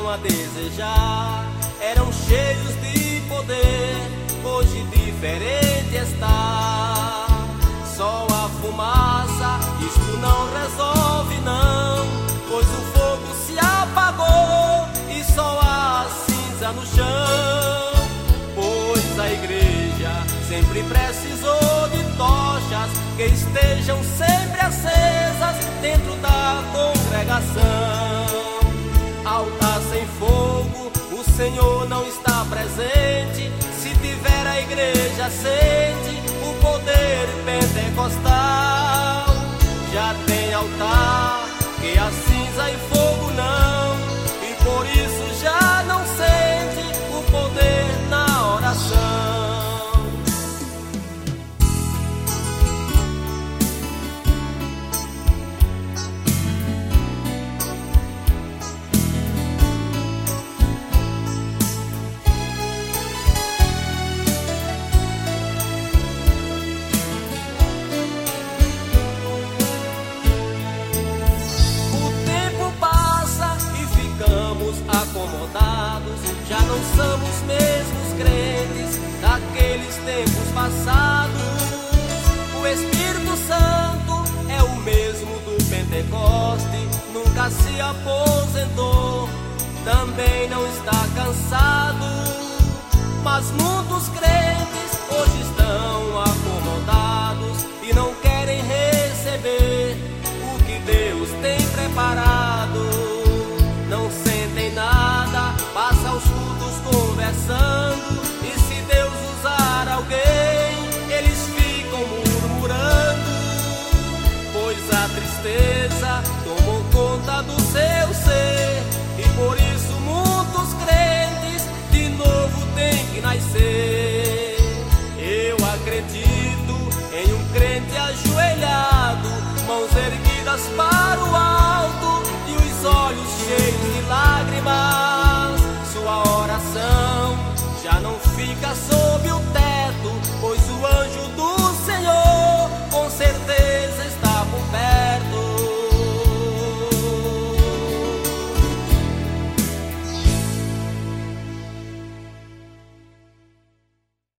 a desejar, eram cheios de poder, hoje diferente está. Só a fumaça, isto não resolve não, pois o fogo se apagou e só há cinza no chão. Pois a igreja sempre precisou de tochas que estejam sempre acesas dentro da congregação. Altar sem fogo, o Senhor não está presente. Se tiver a igreja sente o poder pentecostal. Já tem altar que a cinza e fogo não, e por isso já não sente o poder na oração. Acomodados, já não somos mesmos crentes daqueles tempos passados. O Espírito Santo é o mesmo do Pentecoste, nunca se aposentou, também não está cansado. Mas muitos crentes